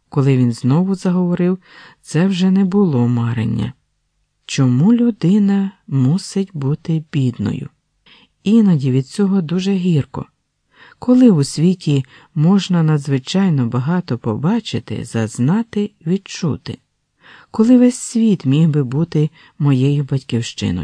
Коли він знову заговорив, це вже не було марення. Чому людина мусить бути бідною? Іноді від цього дуже гірко. Коли у світі можна надзвичайно багато побачити, зазнати, відчути? Коли весь світ міг би бути моєю батьківщиною?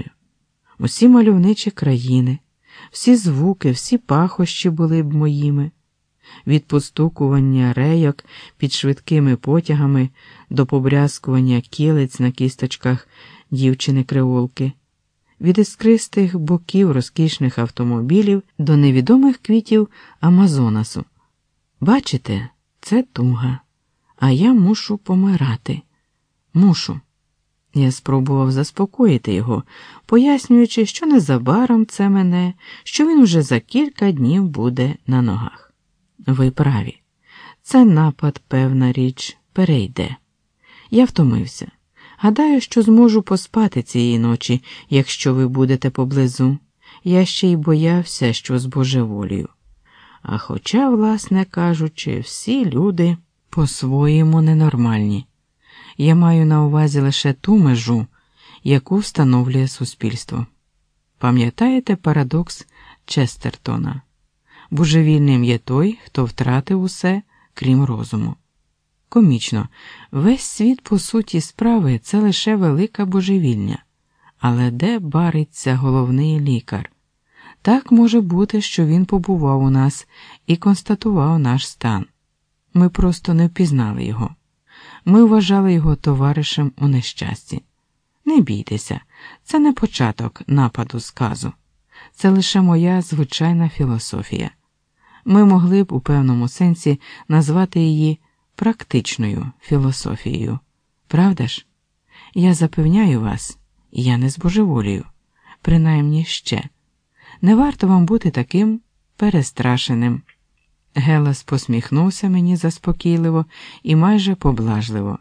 Усі мальовничі країни, всі звуки, всі пахощі були б моїми. Від постукування рейок під швидкими потягами до побрязкування кілиць на кісточках дівчини-креолки, від іскристих боків розкішних автомобілів до невідомих квітів Амазонасу. Бачите, це туга, а я мушу помирати. Мушу. Я спробував заспокоїти його, пояснюючи, що незабаром це мене, що він уже за кілька днів буде на ногах. Ви праві. Це напад, певна річ, перейде. Я втомився. Гадаю, що зможу поспати цієї ночі, якщо ви будете поблизу. Я ще й боявся, що збожеволію. А хоча, власне кажучи, всі люди по-своєму ненормальні. Я маю на увазі лише ту межу, яку встановлює суспільство. Пам'ятаєте парадокс Честертона? Божевільним є той, хто втратив усе, крім розуму. Комічно, весь світ по суті справи – це лише велика божевільня. Але де бариться головний лікар? Так може бути, що він побував у нас і констатував наш стан. Ми просто не впізнали його. Ми вважали його товаришем у нещасті. Не бійтеся, це не початок нападу сказу. Це лише моя звичайна філософія. Ми могли б у певному сенсі назвати її практичною філософією. Правда ж? Я запевняю вас, я не збожеволію. Принаймні ще. Не варто вам бути таким перестрашеним. Гелас посміхнувся мені заспокійливо і майже поблажливо.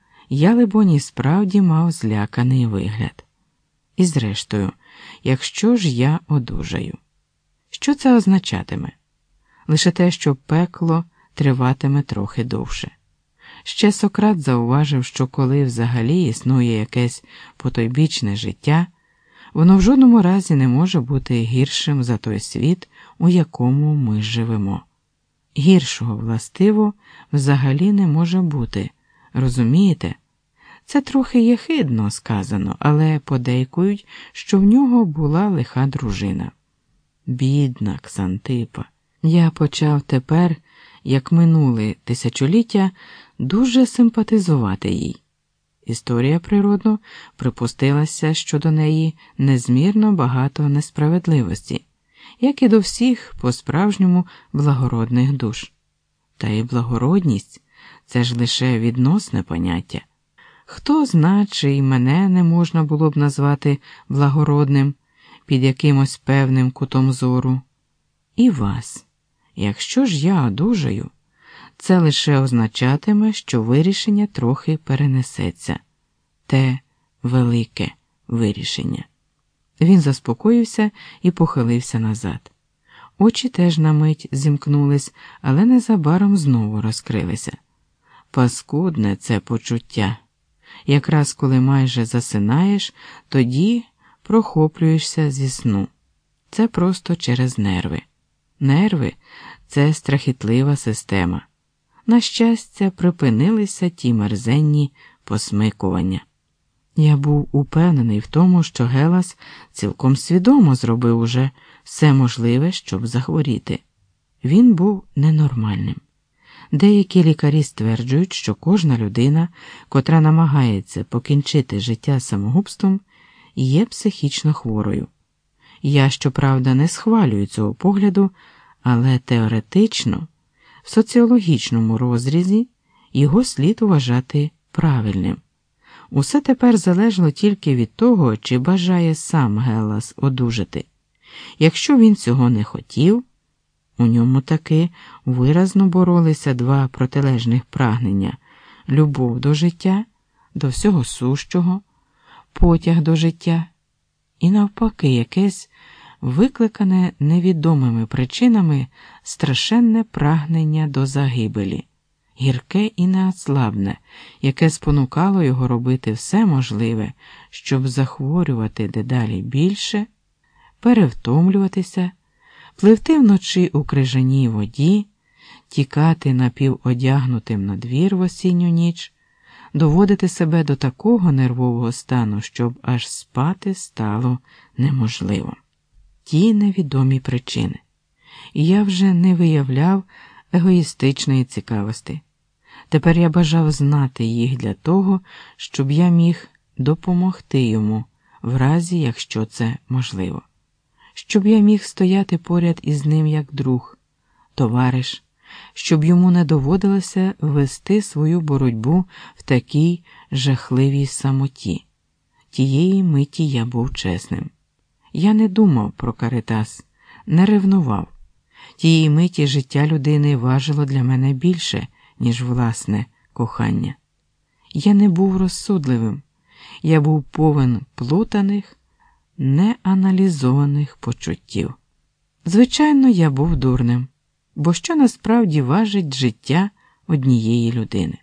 Я, либонь, і справді мав зляканий вигляд. І зрештою, якщо ж я одужаю? Що це означатиме? Лише те, що пекло триватиме трохи довше. Ще Сократ зауважив, що коли взагалі існує якесь потойбічне життя, воно в жодному разі не може бути гіршим за той світ, у якому ми живемо. Гіршого, властиво, взагалі не може бути. Розумієте? Це трохи єхидно сказано, але подейкують, що в нього була лиха дружина. Бідна Ксантипа. Я почав тепер, як минули тисячоліття, дуже симпатизувати їй. Історія, природно, припустилася щодо неї незмірно багато несправедливості, як і до всіх по-справжньому благородних душ. Та й благородність – це ж лише відносне поняття. Хто зна, чи й мене не можна було б назвати благородним під якимось певним кутом зору. І вас. Якщо ж я одужаю, це лише означатиме, що вирішення трохи перенесеться. Те велике вирішення. Він заспокоївся і похилився назад. Очі теж на мить зімкнулись, але незабаром знову розкрилися. Паскудне це почуття. Якраз коли майже засинаєш, тоді прохоплюєшся зі сну. Це просто через нерви. Нерви – це страхітлива система. На щастя, припинилися ті мерзенні посмикування. Я був упевнений в тому, що Гелас цілком свідомо зробив уже все можливе, щоб захворіти. Він був ненормальним. Деякі лікарі стверджують, що кожна людина, котра намагається покінчити життя самогубством, є психічно хворою. Я, щоправда, не схвалюю цього погляду, але теоретично, в соціологічному розрізі, його слід вважати правильним. Усе тепер залежало тільки від того, чи бажає сам Гелас одужати. Якщо він цього не хотів, у ньому таки виразно боролися два протилежних прагнення – любов до життя, до всього сущого, потяг до життя і навпаки якесь викликане невідомими причинами страшенне прагнення до загибелі, гірке і неослабне, яке спонукало його робити все можливе, щоб захворювати дедалі більше, перевтомлюватися, пливти вночі у крижаній воді, тікати напіводягнутим на двір в осінню ніч, доводити себе до такого нервового стану, щоб аж спати стало неможливо. Ті невідомі причини. І я вже не виявляв егоїстичної цікавості. Тепер я бажав знати їх для того, щоб я міг допомогти йому, в разі, якщо це можливо. Щоб я міг стояти поряд із ним як друг, товариш, щоб йому не доводилося вести свою боротьбу в такій жахливій самоті. Тієї миті я був чесним. Я не думав про Каритас, не ревнував. Тієї миті життя людини важило для мене більше, ніж власне кохання. Я не був розсудливим, я був повен плутаних, неаналізованих почуттів. Звичайно, я був дурним, бо що насправді важить життя однієї людини?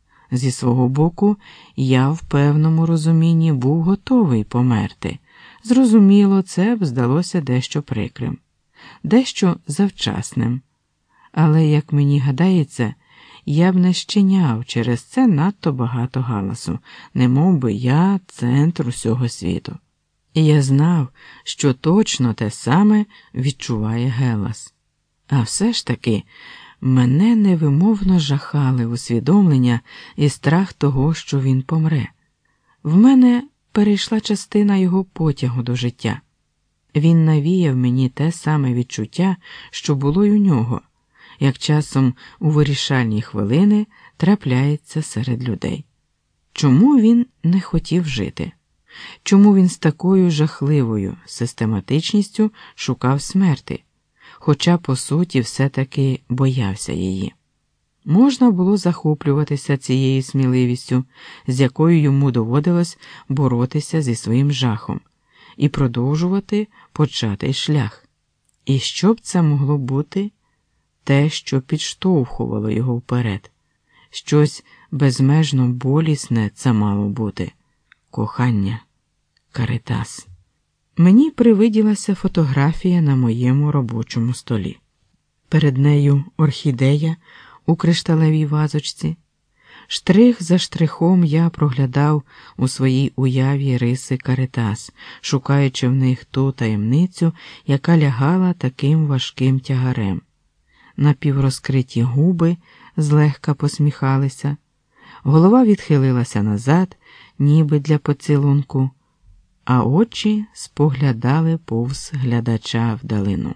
Зі свого боку, я в певному розумінні був готовий померти. Зрозуміло, це б здалося дещо прикрим, дещо завчасним. Але, як мені гадається, я б не щиняв через це надто багато галасу, немов би я центр усього світу. І я знав, що точно те саме відчуває Гелас. А все ж таки, мене невимовно жахали усвідомлення і страх того, що він помре. В мене перейшла частина його потягу до життя. Він навіяв мені те саме відчуття, що було й у нього, як часом у вирішальні хвилини трапляється серед людей. Чому він не хотів жити? Чому він з такою жахливою систематичністю шукав смерти, хоча, по суті, все-таки боявся її? Можна було захоплюватися цією сміливістю, з якою йому доводилось боротися зі своїм жахом, і продовжувати початий шлях. І що б це могло бути? Те, що підштовхувало його вперед. Щось безмежно болісне це мало бути. Кохання. Каритас. Мені привиділася фотографія на моєму робочому столі. Перед нею орхідея у кришталевій вазочці. Штрих за штрихом я проглядав у своїй уяві риси Каритас, шукаючи в них ту таємницю, яка лягала таким важким тягарем. Напіврозкриті губи злегка посміхалися, голова відхилилася назад, ніби для поцілунку, а очі споглядали повз глядача вдалину.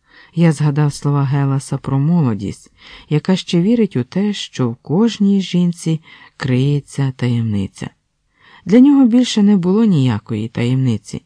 Я згадав слова Геласа про молодість, яка ще вірить у те, що в кожній жінці криється таємниця. Для нього більше не було ніякої таємниці.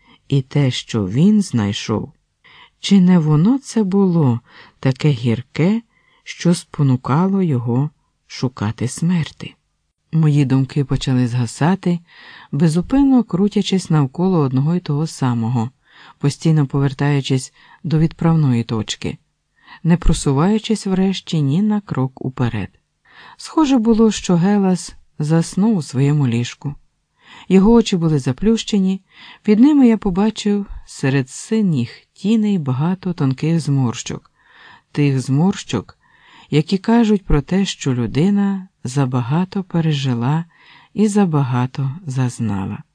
І те, що він знайшов, чи не воно це було таке гірке, що спонукало його шукати смерти? Мої думки почали згасати, безупинно крутячись навколо одного й того самого, постійно повертаючись до відправної точки, не просуваючись врешті ні на крок уперед. Схоже було, що Гелас заснув у своєму ліжку. Його очі були заплющені, під ними я побачив серед синіх тіней багато тонких зморщок, тих зморщок, які кажуть про те, що людина забагато пережила і забагато зазнала.